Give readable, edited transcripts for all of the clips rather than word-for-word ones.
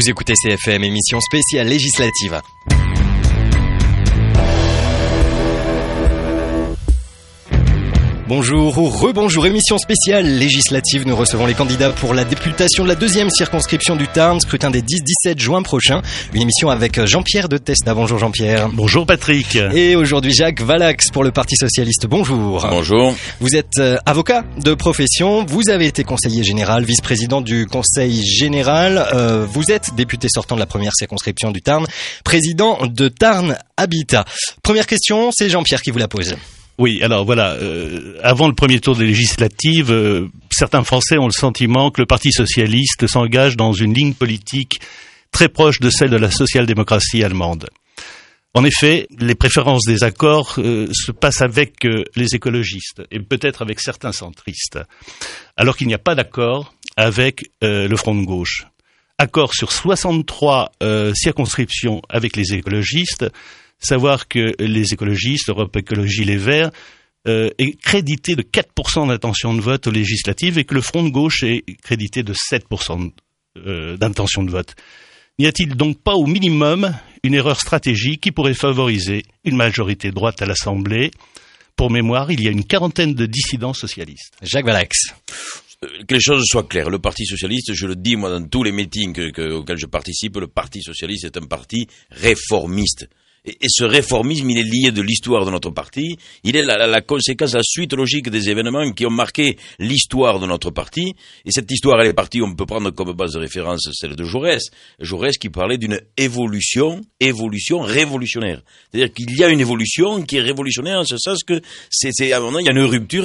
Vous écoutez CFM, émission spéciale législative. Bonjour ou rebonjour, émission spéciale législative. Nous recevons les candidats pour la députation de la 2e circonscription du Tarn, scrutin des 10-17 juin prochain. Une émission avec Jean-Pierre de Testa. Bonjour Jean-Pierre. Bonjour Patrick. Et aujourd'hui Jacques Valax pour le Parti Socialiste. Bonjour. Bonjour. Vous êtes avocat de profession, vous avez été conseiller général, vice-président du Conseil général, vous êtes député sortant de la 1re circonscription du Tarn, président de Tarn Habitat. Première question, c'est Jean-Pierre qui vous la pose. Oui, alors voilà, avant le premier tour des législatives, certains Français ont le sentiment que le Parti socialiste s'engage dans une ligne politique très proche de celle de la social-démocratie allemande. En effet, les préférences des accords se passent avec les écologistes et peut-être avec certains centristes, alors qu'il n'y a pas d'accord avec le Front de gauche. Accord sur 63 circonscriptions avec les écologistes. Savoir que les écologistes, Europe Écologie Les Verts, est crédité de 4% d'intention de vote aux législatives et que le Front de gauche est crédité de 7% d'intention de vote. N'y a-t-il donc pas au minimum une erreur stratégique qui pourrait favoriser une majorité de droite à l'Assemblée ? Pour mémoire, il y a une quarantaine de dissidents socialistes. Jacques Valax. Que les choses soient claires. Le Parti Socialiste, je le dis moi dans tous les meetings auxquels je participe, le Parti Socialiste est un parti réformiste. Et ce réformisme, il est lié de l'histoire de notre parti, il est la conséquence, la suite logique des événements qui ont marqué l'histoire de notre parti. Et cette histoire, elle est partie, on peut prendre comme base de référence celle de Jaurès. Jaurès qui parlait d'une évolution révolutionnaire. C'est-à-dire qu'il y a une évolution qui est révolutionnaire en ce sens que c'est à un moment, il y a une rupture,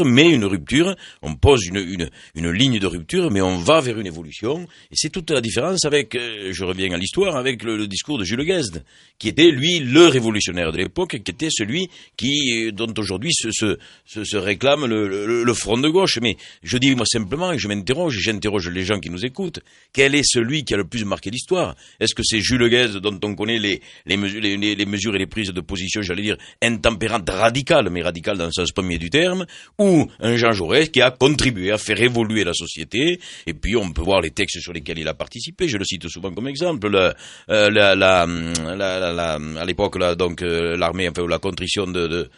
on pose une ligne de rupture, mais on va vers une évolution. Et c'est toute la différence avec, je reviens à l'histoire, avec le discours de Jules Guesde, qui était, lui, le révolutionnaire de l'époque, qui était celui dont aujourd'hui se réclame le front de gauche. Mais je dis moi simplement, et j'interroge les gens qui nous écoutent, quel est celui qui a le plus marqué l'histoire ? Est-ce que c'est Jules Guesde dont on connaît les mesures et les prises de position, j'allais dire, intempérantes, radicales, mais radicales dans le sens premier du terme, ou un Jean Jaurès qui a contribué à faire évoluer la société, et puis on peut voir les textes sur lesquels il a participé, je le cite souvent comme exemple, à l'époque, l'armée, enfin, la contrition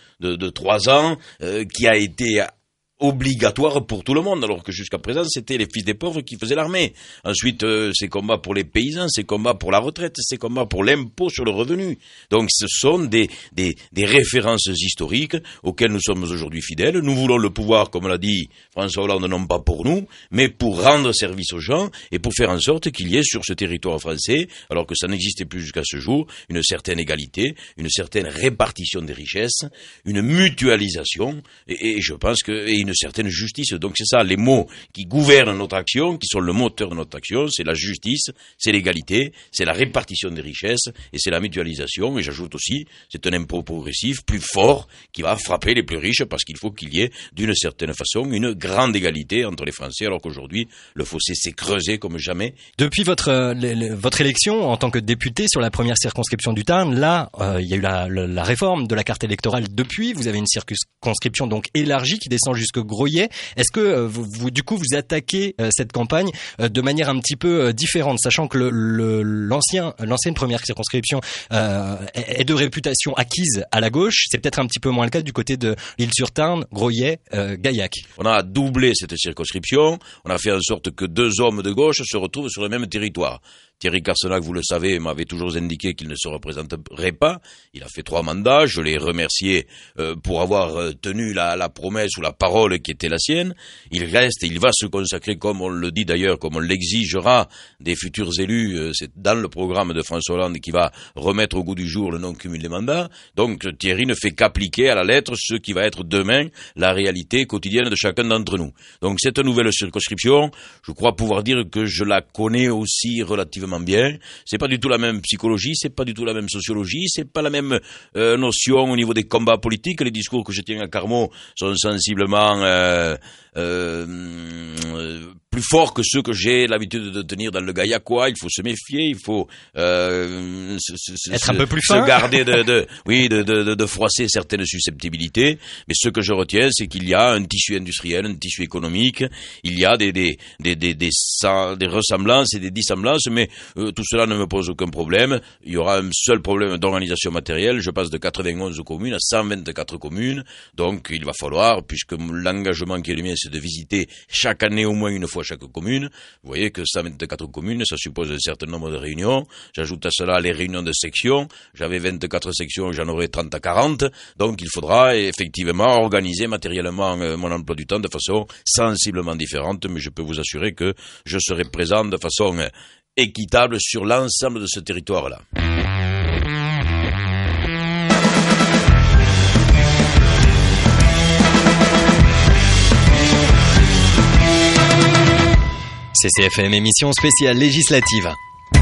de 3 ans, qui a été obligatoire pour tout le monde, alors que jusqu'à présent, c'était les fils des pauvres qui faisaient l'armée. Ensuite, ces combats pour les paysans, ces combats pour la retraite, ces combats pour l'impôt sur le revenu. Donc, ce sont des références historiques auxquelles nous sommes aujourd'hui fidèles. Nous voulons le pouvoir, comme l'a dit François Hollande, non pas pour nous, mais pour rendre service aux gens et pour faire en sorte qu'il y ait sur ce territoire français, alors que ça n'existait plus jusqu'à ce jour, une certaine égalité, une certaine répartition des richesses, une mutualisation, et je pense une certaine justice. Donc c'est ça, les mots qui gouvernent notre action, qui sont le moteur de notre action, c'est la justice, c'est l'égalité, c'est la répartition des richesses et c'est la mutualisation. Et j'ajoute aussi, c'est un impôt progressif plus fort qui va frapper les plus riches parce qu'il faut qu'il y ait d'une certaine façon une grande égalité entre les Français, alors qu'aujourd'hui le fossé s'est creusé comme jamais. Depuis votre élection en tant que député sur la 1re circonscription du Tarn, là il y a eu la réforme de la carte électorale depuis, vous avez une circonscription donc élargie qui descend jusqu'au Groyet. Est-ce que vous attaquez cette campagne de manière un petit peu différente, sachant que l'ancienne 1re circonscription est de réputation acquise à la gauche, c'est peut-être un petit peu moins le cas du côté de l'Île-sur-Tarn, Groyet, Gaillac. On a doublé cette circonscription, on a fait en sorte que 2 hommes de gauche se retrouvent sur le même territoire. Thierry Carcenac, vous le savez, m'avait toujours indiqué qu'il ne se représenterait pas. Il a fait 3 mandats. Je l'ai remercié pour avoir tenu la promesse ou la parole qui était la sienne. Il va se consacrer, comme on le dit d'ailleurs, comme on l'exigera des futurs élus. C'est dans le programme de François Hollande qui va remettre au goût du jour le non-cumul des mandats. Donc Thierry ne fait qu'appliquer à la lettre ce qui va être demain la réalité quotidienne de chacun d'entre nous. Donc cette nouvelle circonscription, je crois pouvoir dire que je la connais aussi relativement bien. C'est pas du tout la même psychologie, c'est pas du tout la même sociologie, c'est pas la même notion au niveau des combats politiques. Les discours que je tiens à Carmaux sont sensiblement plus forts que ceux que j'ai l'habitude de tenir dans le Gaillacois. Il faut se méfier, il faut être un peu plus fin, se garder de froisser certaines susceptibilité. Mais ce que je retiens, c'est qu'il y a un tissu industriel, un tissu économique. Il y a des ressemblances et des dissemblances, mais tout cela ne me pose aucun problème. Il y aura un seul problème d'organisation matérielle. Je passe de 91 communes à 124 communes. Donc il va falloir, puisque l'engagement qui est le mien, c'est de visiter chaque année au moins une fois chaque commune. Vous voyez que 124 communes, ça suppose un certain nombre de réunions. J'ajoute à cela les réunions de sections. J'avais 24 sections, j'en aurai 30 à 40. Donc il faudra effectivement organiser matériellement mon emploi du temps de façon sensiblement différente. Mais je peux vous assurer que je serai présent de façon équitable sur l'ensemble de ce territoire-là. CCFM émission spéciale législative.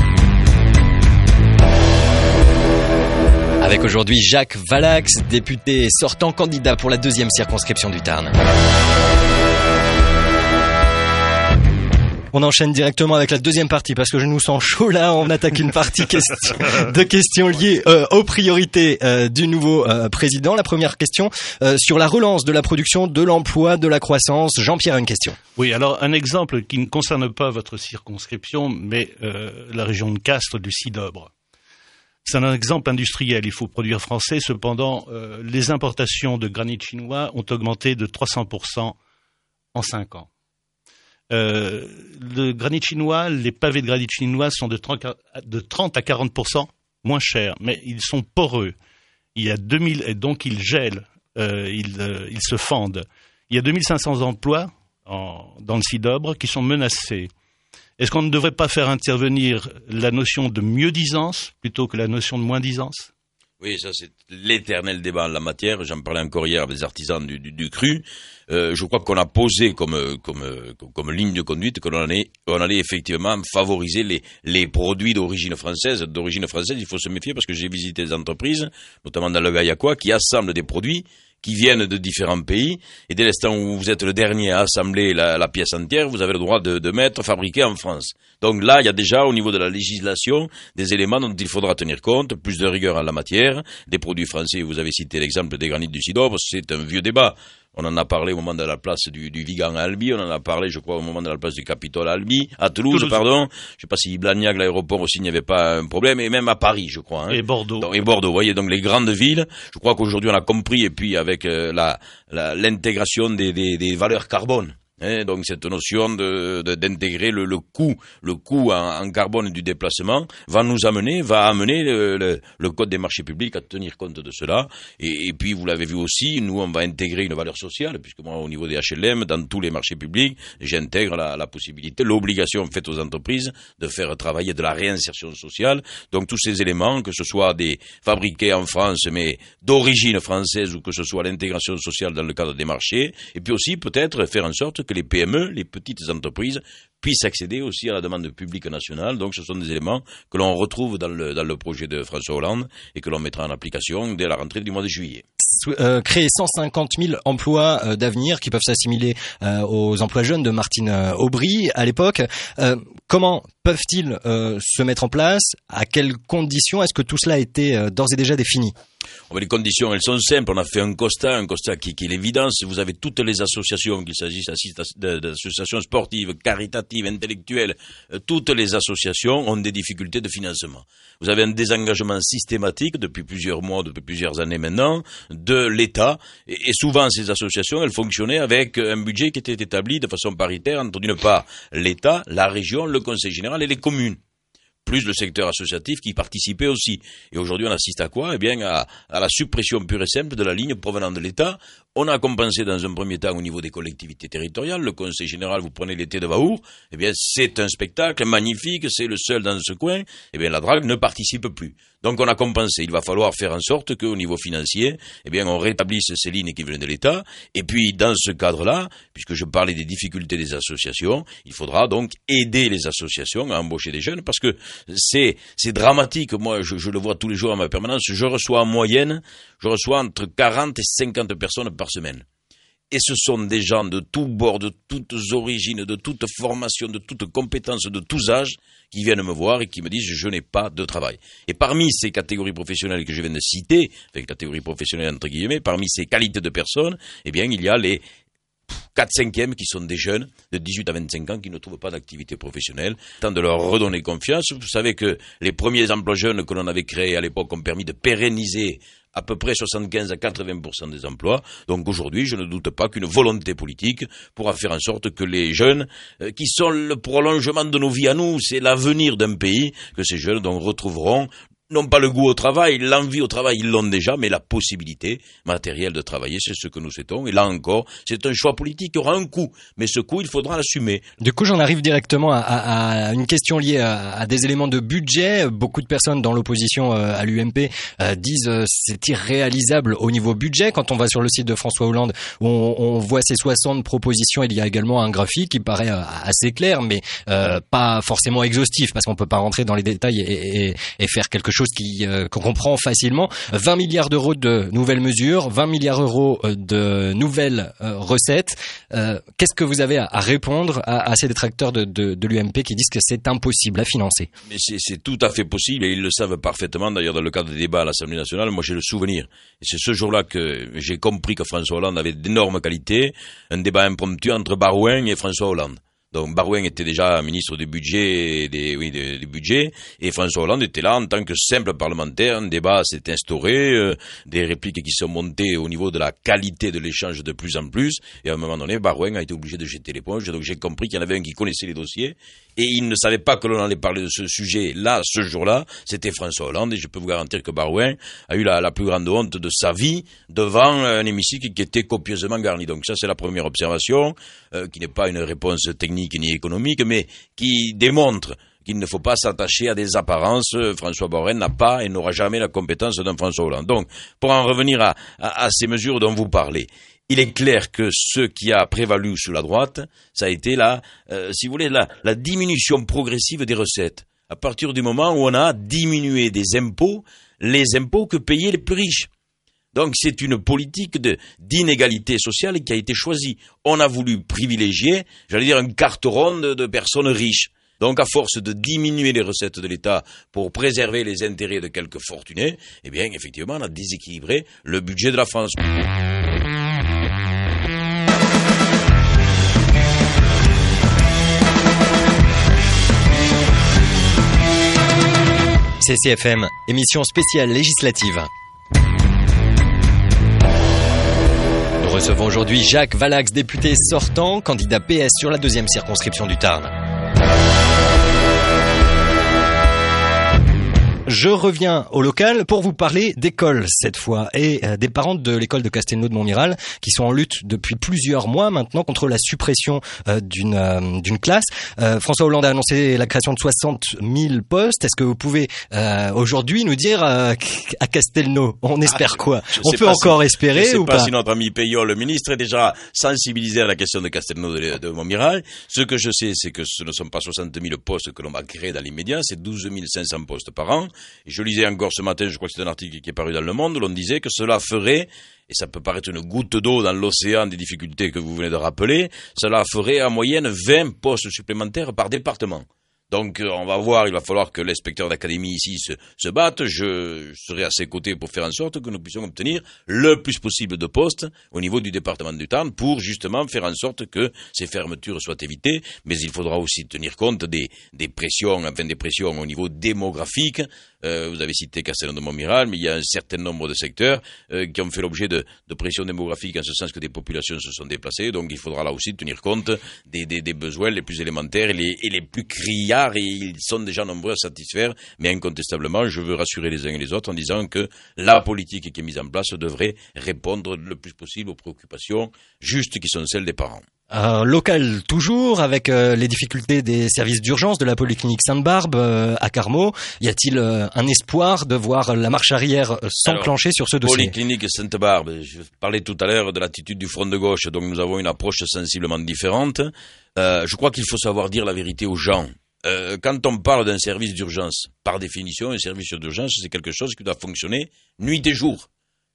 Avec aujourd'hui Jacques Valax, député sortant candidat pour la 2e circonscription du Tarn. On enchaîne directement avec la deuxième partie parce que je nous sens chaud là. On attaque une partie de questions liées aux priorités du nouveau président. La première question sur la relance de la production, de l'emploi, de la croissance. Jean-Pierre a une question. Oui, alors un exemple qui ne concerne pas votre circonscription, mais la région de Castres du Cidobre. C'est un exemple industriel. Il faut produire français. Cependant, les importations de granit chinois ont augmenté de 300% en 5 ans. Le granit chinois, les pavés de granit chinois sont de 30 à 40% moins chers, mais ils sont poreux. Il y a 2000, et donc ils gèlent, ils se fendent. Il y a 2500 emplois dans le Cidobre qui sont menacés. Est-ce qu'on ne devrait pas faire intervenir la notion de mieux-disance plutôt que la notion de moins-disance ? Oui, ça c'est l'éternel débat en la matière. J'en parlais encore hier avec les artisans du cru. Je crois qu'on a posé comme ligne de conduite qu'on allait effectivement favoriser les produits d'origine française. D'origine française, il faut se méfier parce que j'ai visité des entreprises, notamment dans le Gaillacois, qui assemblent des produits qui viennent de différents pays, et dès l'instant où vous êtes le dernier à assembler la pièce entière, vous avez le droit de mettre fabriqué en France. Donc là, il y a déjà au niveau de la législation des éléments dont il faudra tenir compte, plus de rigueur en la matière, des produits français. Vous avez cité l'exemple des granites du Cidobre, c'est un vieux débat. On en a parlé au moment de la place du Vigan à Albi, on en a parlé, je crois, au moment de la place du Capitole à Toulouse, pardon. Je sais pas si Blagnac, l'aéroport aussi, il n'y avait pas un problème, et même à Paris, je crois. Hein. Et Bordeaux. Et Bordeaux, vous voyez, donc les grandes villes, je crois qu'aujourd'hui on a compris, et puis avec l'intégration des valeurs carbone. Donc cette notion d'intégrer le coût en carbone du déplacement va amener le code des marchés publics à tenir compte de cela. Et puis vous l'avez vu aussi, nous on va intégrer une valeur sociale, puisque moi au niveau des HLM, dans tous les marchés publics, j'intègre la possibilité, l'obligation faite aux entreprises de faire travailler de la réinsertion sociale. Donc tous ces éléments, que ce soit des fabriqués en France mais d'origine française, ou que ce soit l'intégration sociale dans le cadre des marchés, et puis aussi peut-être faire en sorte que les PME, les petites entreprises, puissent accéder aussi à la demande publique nationale. Donc ce sont des éléments que l'on retrouve dans le projet de François Hollande et que l'on mettra en application dès la rentrée du mois de juillet. Créer 150 000 emplois d'avenir qui peuvent s'assimiler aux emplois jeunes de Martine Aubry à l'époque. Comment peuvent-ils se mettre en place ? À quelles conditions est-ce que tout cela a été d'ores et déjà défini ? Les conditions, elles sont simples. On a fait un constat qui est l'évidence. Vous avez toutes les associations, qu'il s'agisse d'associations sportives, caritatives, intellectuelles, toutes les associations ont des difficultés de financement. Vous avez un désengagement systématique depuis plusieurs mois, depuis plusieurs années maintenant, de l'État. Et souvent, ces associations, elles fonctionnaient avec un budget qui était établi de façon paritaire entre, d'une part, l'État, la région, le Conseil général et les communes, plus le secteur associatif qui participait aussi. Et aujourd'hui, on assiste à quoi ? Eh bien, à la suppression pure et simple de la ligne provenant de l'État. On a compensé dans un premier temps au niveau des collectivités territoriales. Le Conseil général, vous prenez l'été de Vahour, eh bien, c'est un spectacle magnifique, c'est le seul dans ce coin. Eh bien, la drague ne participe plus. Donc, on a compensé. Il va falloir faire en sorte qu'au niveau financier, eh bien, on rétablisse ces lignes qui viennent de l'État. Et puis, dans ce cadre-là, puisque je parlais des difficultés des associations, il faudra donc aider les associations à embaucher des jeunes, parce que c'est dramatique. Moi, je le vois tous les jours à ma permanence. Je reçois en moyenne, entre 40 et 50 personnes par semaine. Et ce sont des gens de tous bords, de toutes origines, de toutes formations, de toutes compétences, de tous âges, qui viennent me voir et qui me disent « je n'ai pas de travail ». Et parmi ces catégories professionnelles que je viens de citer, enfin catégories professionnelles entre guillemets, parmi ces qualités de personnes, eh bien il y a les 4/5e qui sont des jeunes de 18 à 25 ans qui ne trouvent pas d'activité professionnelle. Tant de leur redonner confiance. Vous savez que les premiers emplois jeunes que l'on avait créés à l'époque ont permis de pérenniser à peu près 75 à 80% des emplois. Donc aujourd'hui, je ne doute pas qu'une volonté politique pourra faire en sorte que les jeunes, qui sont le prolongement de nos vies à nous, c'est l'avenir d'un pays, que ces jeunes donc retrouveront non pas le goût au travail, l'envie au travail, ils l'ont déjà, mais la possibilité matérielle de travailler, c'est ce que nous souhaitons. Et là encore, c'est un choix politique qui aura un coût, mais ce coût, il faudra l'assumer. Du coup, j'en arrive directement à une question liée à des éléments de budget. Beaucoup de personnes dans l'opposition à l'UMP disent c'est irréalisable au niveau budget. Quand on va sur le site de François Hollande, on voit ces 60 propositions. Il y a également un graphique qui paraît assez clair, mais pas forcément exhaustif, parce qu'on peut pas rentrer dans les détails et faire quelque chose qu'on comprend facilement. 20 milliards d'euros de nouvelles mesures, 20 milliards d'euros de nouvelles recettes. Qu'est-ce que vous avez à répondre à ces détracteurs de l'UMP qui disent que c'est impossible à financer? Mais c'est tout à fait possible et ils le savent parfaitement. D'ailleurs, dans le cadre des débats à l'Assemblée nationale, moi j'ai le souvenir. Et c'est ce jour-là que j'ai compris que François Hollande avait d'énormes qualités. Un débat impromptu entre Barouin et François Hollande. Donc Barouin était déjà ministre du budget, des budgets, et François Hollande était là en tant que simple parlementaire. Un débat s'est instauré, des répliques qui sont montées au niveau de la qualité de l'échange de plus en plus, et à un moment donné, Barouin a été obligé de jeter l'éponge. Donc j'ai compris qu'il y en avait un qui connaissait les dossiers, et il ne savait pas que l'on allait parler de ce sujet-là, ce jour-là, c'était François Hollande, et je peux vous garantir que Barouin a eu la plus grande honte de sa vie devant un hémicycle qui était copieusement garni. Donc ça, c'est la première observation, qui n'est pas une réponse technique ni économique, mais qui démontre qu'il ne faut pas s'attacher à des apparences. François Barouin n'a pas et n'aura jamais la compétence d'un François Hollande. Donc, pour en revenir à ces mesures dont vous parlez, il est clair que ce qui a prévalu sous la droite, ça a été si vous voulez, la diminution progressive des recettes. À partir du moment où on a diminué des impôts, les impôts que payaient les plus riches. Donc c'est une politique d'inégalité sociale qui a été choisie. On a voulu privilégier, j'allais dire, une carte ronde de personnes riches. Donc à force de diminuer les recettes de l'État pour préserver les intérêts de quelques fortunés, eh bien effectivement on a déséquilibré le budget de la France. CCFM, émission spéciale législative. Nous recevons aujourd'hui Jacques Valax, député sortant, candidat PS sur la 2e circonscription du Tarn. Je reviens au local pour vous parler d'école cette fois et des parents de l'école de Castelnau de Montmiral qui sont en lutte depuis plusieurs mois maintenant contre la suppression d'une classe. François Hollande a annoncé la création de 60 000 postes. Est-ce que vous pouvez aujourd'hui nous dire à Castelnau, on espère quoi? On peut encore espérer ou pas? Je ne sais pas si notre ami Peillon, le ministre, est déjà sensibilisé à la question de Castelnau de Montmiral. Ce que je sais, c'est que ce ne sont pas 60 000 postes que l'on va créer dans l'immédiat, c'est 12 500 postes par an. Et je lisais encore ce matin, je crois que c'est un article qui est paru dans Le Monde, où l'on disait que cela ferait, et ça peut paraître une goutte d'eau dans l'océan des difficultés que vous venez de rappeler, cela ferait en moyenne 20 postes supplémentaires par département. Donc on va voir, il va falloir que l'inspecteur d'académie ici se batte. Je serai à ses côtés pour faire en sorte que nous puissions obtenir le plus possible de postes au niveau du département du Tarn pour justement faire en sorte que ces fermetures soient évitées. Mais il faudra aussi tenir compte des pressions au niveau démographique. Vous avez cité Castelnau de Montmiral, mais il y a un certain nombre de secteurs qui ont fait l'objet de pressions démographiques en ce sens que des populations se sont déplacées. Donc il faudra là aussi tenir compte des besoins les plus élémentaires et les plus criards. Et ils sont déjà nombreux à satisfaire, mais incontestablement, je veux rassurer les uns et les autres en disant que la politique qui est mise en place devrait répondre le plus possible aux préoccupations justes qui sont celles des parents. Local toujours, avec les difficultés des services d'urgence de la polyclinique Sainte-Barbe à Carmaux, y a-t-il un espoir de voir la marche arrière s'enclencher sur ce dossier? Polyclinique Sainte-Barbe, je parlais tout à l'heure de l'attitude du Front de gauche, donc nous avons une approche sensiblement différente. Je crois qu'il faut savoir dire la vérité aux gens. Quand on parle d'un service d'urgence, par définition, un service d'urgence, c'est quelque chose qui doit fonctionner nuit et jour.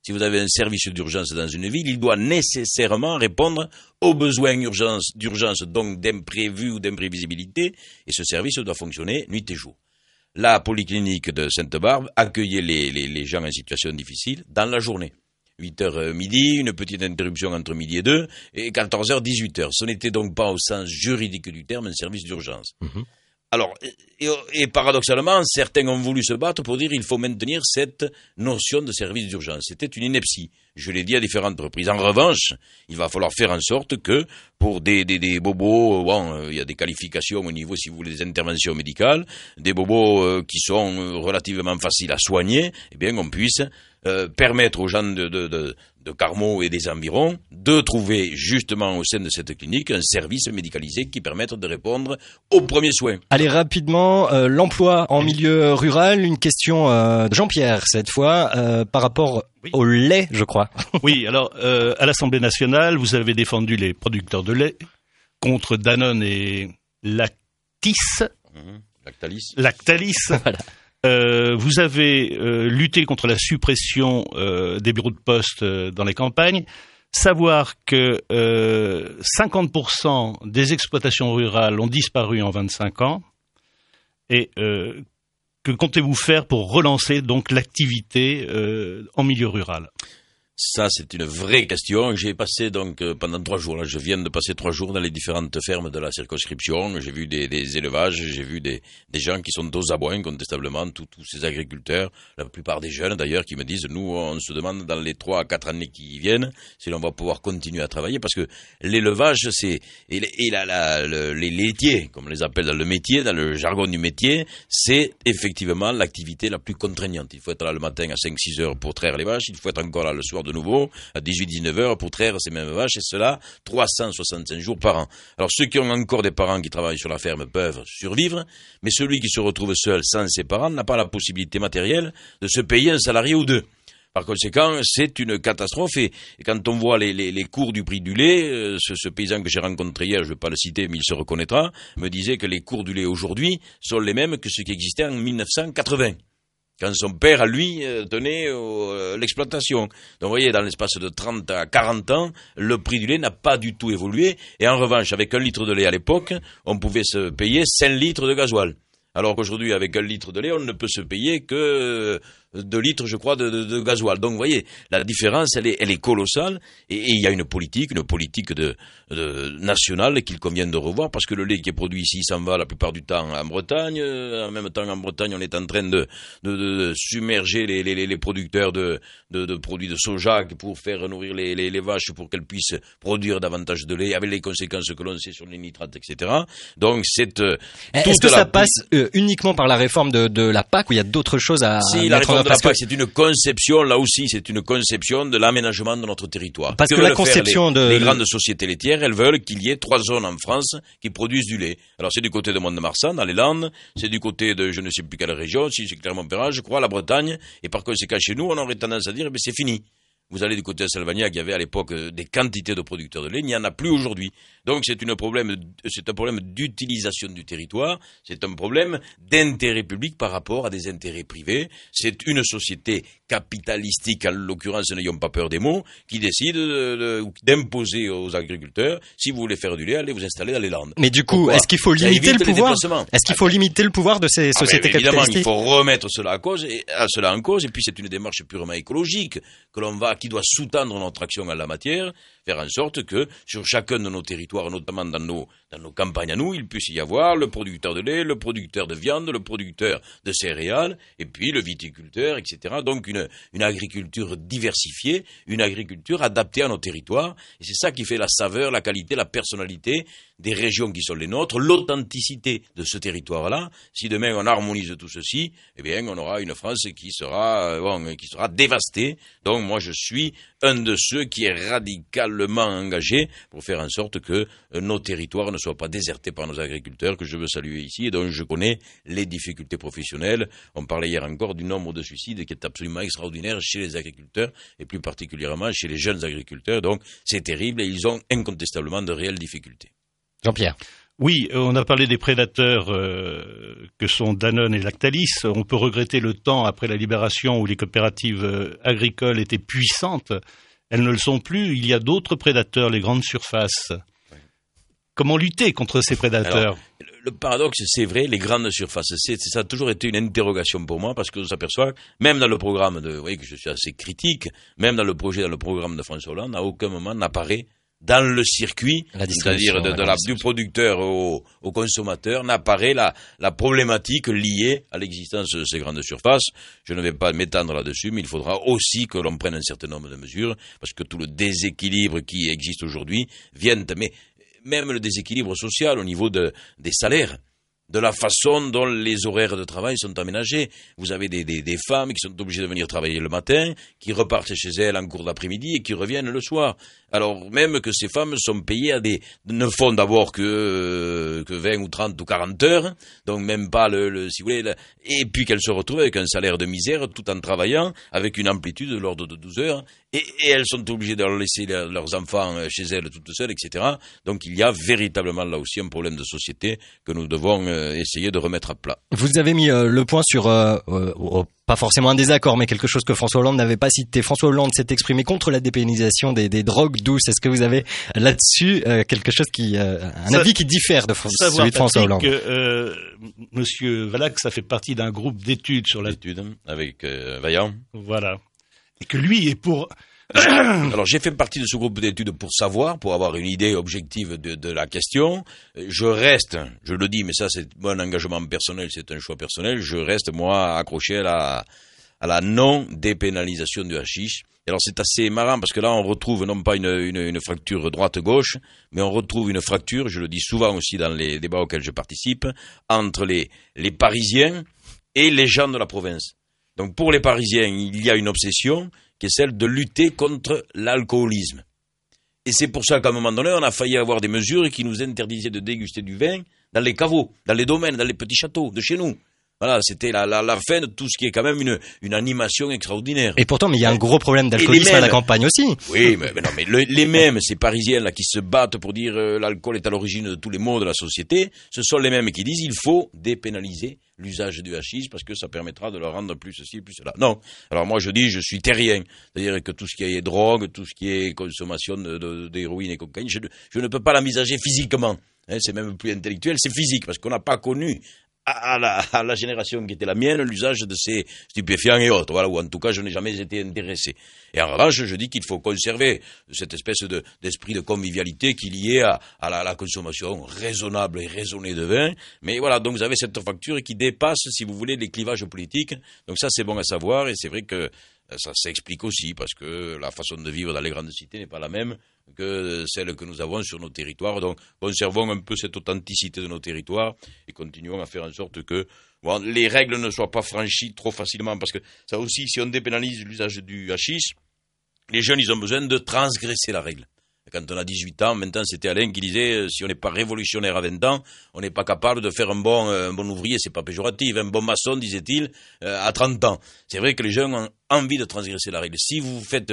Si vous avez un service d'urgence dans une ville, il doit nécessairement répondre aux besoins d'urgence, donc d'imprévu ou d'imprévisibilité, et ce service doit fonctionner nuit et jour. La polyclinique de Sainte-Barbe accueillait les gens en situation difficile dans la journée. 8h midi, une petite interruption entre midi et 2, et 14h, 18h. Ce n'était donc pas au sens juridique du terme un service d'urgence. Mmh. Alors, et paradoxalement, certains ont voulu se battre pour dire qu'il faut maintenir cette notion de service d'urgence. C'était une ineptie. Je l'ai dit à différentes reprises. En revanche, il va falloir faire en sorte que pour des bobos, il y a des qualifications au niveau, si vous voulez, des interventions médicales, des bobos qui sont relativement faciles à soigner, eh bien, on puisse permettre aux gens de Carmaux et des environs de trouver justement au sein de cette clinique un service médicalisé qui permette de répondre aux premiers soins. Allez, rapidement, l'emploi en milieu rural, une question de Jean-Pierre cette fois, par rapport au lait, je crois. Oui, alors à l'Assemblée nationale, vous avez défendu les producteurs de lait contre Danone et Lactalis. Lactalis. Voilà. Vous avez lutté contre la suppression des bureaux de poste dans les campagnes. Savoir que 50% des exploitations rurales ont disparu en 25 ans. Et que comptez-vous faire pour relancer donc l'activité en milieu rural ? Ça, c'est une vraie question. J'ai passé donc pendant 3 jours, là, je viens de passer 3 jours dans les différentes fermes de la circonscription. J'ai vu des élevages, j'ai vu des gens qui sont aux aboins, incontestablement, tous ces agriculteurs, la plupart des jeunes d'ailleurs, qui me disent, nous, on se demande dans les 3 à 4 années qui viennent, si l'on va pouvoir continuer à travailler, parce que l'élevage, les laitiers, comme on les appelle dans le métier, dans le jargon du métier, c'est effectivement l'activité la plus contraignante. Il faut être là le matin à 5-6 heures pour traire les vaches, il faut être encore là le soir de nouveau à 18-19 heures pour traire ces mêmes vaches, et cela 365 jours par an. Alors ceux qui ont encore des parents qui travaillent sur la ferme peuvent survivre, mais celui qui se retrouve seul sans ses parents n'a pas la possibilité matérielle de se payer un salarié ou deux. Par conséquent, c'est une catastrophe, et quand on voit les cours du prix du lait, ce paysan que j'ai rencontré hier, je ne vais pas le citer, mais il se reconnaîtra, me disait que les cours du lait aujourd'hui sont les mêmes que ceux qui existaient en 1980. Quand son père, à lui, tenait l'exploitation. Donc, vous voyez, dans l'espace de 30 à 40 ans, le prix du lait n'a pas du tout évolué. Et en revanche, avec 1 litre de lait à l'époque, on pouvait se payer 5 litres de gasoil. Alors qu'aujourd'hui, avec 1 litre de lait, on ne peut se payer que 2 litres, je crois, de gasoil. Donc, vous voyez, la différence, elle est colossale. Et il y a une politique nationale qu'il convient de revoir, parce que le lait qui est produit ici s'en va la plupart du temps en Bretagne. En même temps, en Bretagne, on est en train de submerger les producteurs de produits de soja pour faire nourrir les vaches pour qu'elles puissent produire davantage de lait, avec les conséquences que l'on sait sur les nitrates, etc. Donc, est-ce que ça passe uniquement par la réforme de la PAC, ou il y a d'autres choses à mettre en œuvre? De la PAC, c'est une conception, là aussi, c'est une conception de l'aménagement de notre territoire. Parce que la conception les grandes sociétés laitières, elles veulent qu'il y ait 3 zones en France qui produisent du lait. Alors, c'est du côté de Mont-de-Marsan, dans les Landes, c'est du côté de je ne sais plus quelle région, si c'est Clermont-Ferrand, je crois, la Bretagne, et par conséquent, chez nous, on aurait tendance à dire, mais c'est fini. Vous allez du côté de Salvagnac, il y avait à l'époque des quantités de producteurs de lait, il n'y en a plus aujourd'hui. Donc c'est un problème d'utilisation du territoire, c'est un problème d'intérêt public par rapport à des intérêts privés. C'est une société capitalistique, en l'occurrence, n'ayons pas peur des mots, qui décide d'imposer aux agriculteurs, si vous voulez faire du lait, allez vous installer dans les Landes. Mais du coup, pourquoi? Est-ce qu'il faut limiter le pouvoir? Est-ce qu'il faut limiter le pouvoir de ces sociétés capitalistiques? Évidemment, il faut remettre cela en cause, et puis c'est une démarche purement écologique qui doit sous-tendre notre action en la matière, faire en sorte que sur chacun de nos territoires, notamment dans nos campagnes à nous, il puisse y avoir le producteur de lait, le producteur de viande, le producteur de céréales, et puis le viticulteur, etc. Donc une agriculture diversifiée, une agriculture adaptée à nos territoires, et c'est ça qui fait la saveur, la qualité, la personnalité des régions qui sont les nôtres, l'authenticité de ce territoire-là. Si demain on harmonise tout ceci, eh bien on aura une France qui sera dévastée. Donc moi je suis un de ceux qui est radicalement engagé pour faire en sorte que nos territoires ne soient pas désertés par nos agriculteurs, que je veux saluer ici, et dont je connais les difficultés professionnelles. On parlait hier encore du nombre de suicides qui est absolument extraordinaire chez les agriculteurs, et plus particulièrement chez les jeunes agriculteurs. Donc c'est terrible, et ils ont incontestablement de réelles difficultés. Jean-Pierre. Oui, on a parlé des prédateurs que sont Danone et Lactalis. On peut regretter le temps après la libération où les coopératives agricoles étaient puissantes. Elles ne le sont plus. Il y a d'autres prédateurs, les grandes surfaces. Oui. Comment lutter contre ces prédateurs? Alors, le paradoxe, c'est vrai, les grandes surfaces, ça a toujours été une interrogation pour moi, parce qu'on s'aperçoit, même dans le programme vous voyez que je suis assez critique, même dans le programme de François Hollande, à aucun moment n'apparaît dans le circuit, c'est-à-dire du producteur au consommateur, n'apparaît la problématique liée à l'existence de ces grandes surfaces. Je ne vais pas m'étendre là-dessus, mais il faudra aussi que l'on prenne un certain nombre de mesures, parce que tout le déséquilibre qui existe aujourd'hui vient, mais même le déséquilibre social au niveau des salaires, de la façon dont les horaires de travail sont aménagés. Vous avez des femmes qui sont obligées de venir travailler le matin, qui repartent chez elles en cours d'après-midi et qui reviennent le soir. Alors même que ces femmes sont payées ne font d'abord que 20 ou 30 ou 40 heures, donc même pas si vous voulez, et puis qu'elles se retrouvent avec un salaire de misère tout en travaillant avec une amplitude de l'ordre de 12 heures, et elles sont obligées de leur laisser leurs enfants chez elles toutes seules, etc. Donc il y a véritablement là aussi un problème de société que nous devons essayer de remettre à plat. Vous avez mis le point sur pas forcément un désaccord, mais quelque chose que François Hollande n'avait pas cité. François Hollande s'est exprimé contre la dépénalisation des drogues douces. Est-ce que vous avez là-dessus quelque chose un avis qui diffère de celui de François Hollande? Monsieur Valax, ça fait partie d'un groupe d'études sur l'étude avec Vaillant. Voilà. Et que lui est pour. Alors j'ai fait partie de ce groupe d'études pour avoir une idée objective de la question. Je reste, je le dis, mais ça c'est mon engagement personnel, c'est un choix personnel, je reste moi accroché à la non-dépénalisation du hashish. Et alors c'est assez marrant parce que là on retrouve non pas une fracture droite-gauche, mais on retrouve une fracture, je le dis souvent aussi dans les débats auxquels je participe, entre les Parisiens et les gens de la province. Donc pour les Parisiens, il y a une obsession qui est celle de lutter contre l'alcoolisme. Et c'est pour ça qu'à un moment donné, on a failli avoir des mesures qui nous interdisaient de déguster du vin dans les caveaux, dans les domaines, dans les petits châteaux de chez nous. Voilà, c'était la fin de tout ce qui est quand même une animation extraordinaire. Et pourtant, mais il y a un gros problème d'alcoolisme à la campagne aussi. Oui, mais non, mais les mêmes, ces Parisiens là qui se battent pour dire l'alcool est à l'origine de tous les maux de la société, ce sont les mêmes qui disent il faut dépénaliser l'usage du hashish parce que ça permettra de leur rendre plus ceci, plus cela. Non. Alors moi je dis je suis terrien, c'est-à-dire que tout ce qui est drogue, tout ce qui est consommation d'héroïne et cocaïne, je ne peux pas l'envisager physiquement. C'est même plus intellectuel, c'est physique parce qu'on n'a pas connu à la génération qui était la mienne, l'usage de ces stupéfiants et autres, voilà, ou en tout cas je n'ai jamais été intéressé. Et en revanche, je dis qu'il faut conserver cette espèce d'esprit de convivialité qui est lié à la consommation raisonnable et raisonnée de vin, mais voilà, donc vous avez cette facture qui dépasse, si vous voulez, les clivages politiques, donc ça c'est bon à savoir, et c'est vrai que ça s'explique aussi, parce que la façon de vivre dans les grandes cités n'est pas la même que celle que nous avons sur nos territoires. Donc, conservons un peu cette authenticité de nos territoires et continuons à faire en sorte que les règles ne soient pas franchies trop facilement. Parce que ça aussi, si on dépénalise l'usage du hashish, les jeunes, ils ont besoin de transgresser la règle. Quand on a 18 ans, maintenant c'était Alain qui disait si on n'est pas révolutionnaire à 20 ans, on n'est pas capable de faire un bon ouvrier, c'est pas péjoratif, un bon maçon, disait-il, à 30 ans. C'est vrai que les jeunes ont envie de transgresser la règle. Si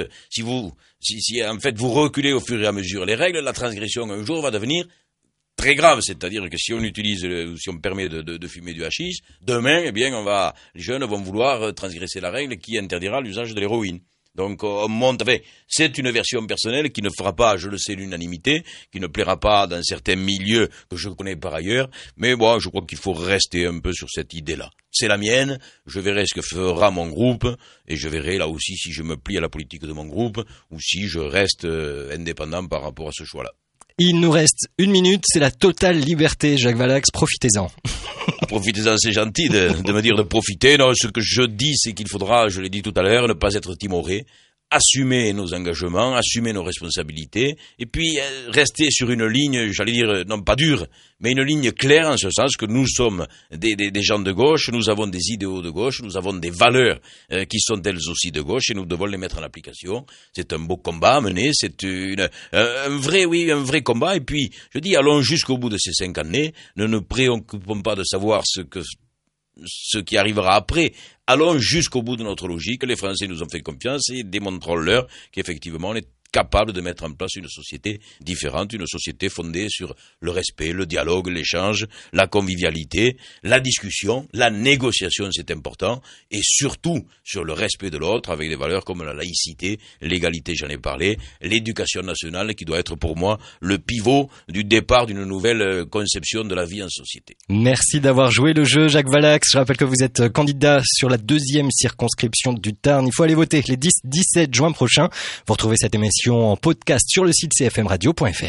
en fait vous reculez au fur et à mesure les règles, la transgression un jour va devenir très grave, c'est-à-dire que si on utilise, si on permet de fumer du hashish, demain, eh bien, les jeunes vont vouloir transgresser la règle qui interdira l'usage de l'héroïne. Donc on monte, c'est une version personnelle qui ne fera pas, je le sais, l'unanimité, qui ne plaira pas dans certains milieux que je connais par ailleurs, mais bon, je crois qu'il faut rester un peu sur cette idée-là. C'est la mienne, je verrai ce que fera mon groupe, et je verrai là aussi si je me plie à la politique de mon groupe, ou si je reste indépendant par rapport à ce choix-là. Il nous reste 1 minute, c'est la totale liberté, Jacques Valax, profitez-en. Profitez-en, c'est gentil de me dire de profiter. Non, ce que je dis, c'est qu'il faudra, je l'ai dit tout à l'heure, ne pas être timoré, assumer nos engagements, assumer nos responsabilités, et puis rester sur une ligne, j'allais dire, non pas dure, mais une ligne claire en ce sens que nous sommes des gens de gauche, nous avons des idéaux de gauche, nous avons des valeurs qui sont elles aussi de gauche, et nous devons les mettre en application. C'est un beau combat à mener, c'est un vrai combat, et puis je dis, allons jusqu'au bout de ces 5 années, ne nous préoccupons pas de savoir ce qui arrivera après. Allons jusqu'au bout de notre logique. Les Français nous ont fait confiance et démontrons-leur qu'effectivement on est capable de mettre en place une société différente, une société fondée sur le respect, le dialogue, l'échange, la convivialité, la discussion, la négociation, c'est important, et surtout sur le respect de l'autre avec des valeurs comme la laïcité, l'égalité, j'en ai parlé, l'éducation nationale qui doit être pour moi le pivot du départ d'une nouvelle conception de la vie en société. Merci d'avoir joué le jeu, Jacques Valax. Je rappelle que vous êtes candidat sur la 2e circonscription du Tarn. Il faut aller voter les 10-17 juin prochains. Vous retrouvez cette émission en podcast sur le site cfmradio.fr.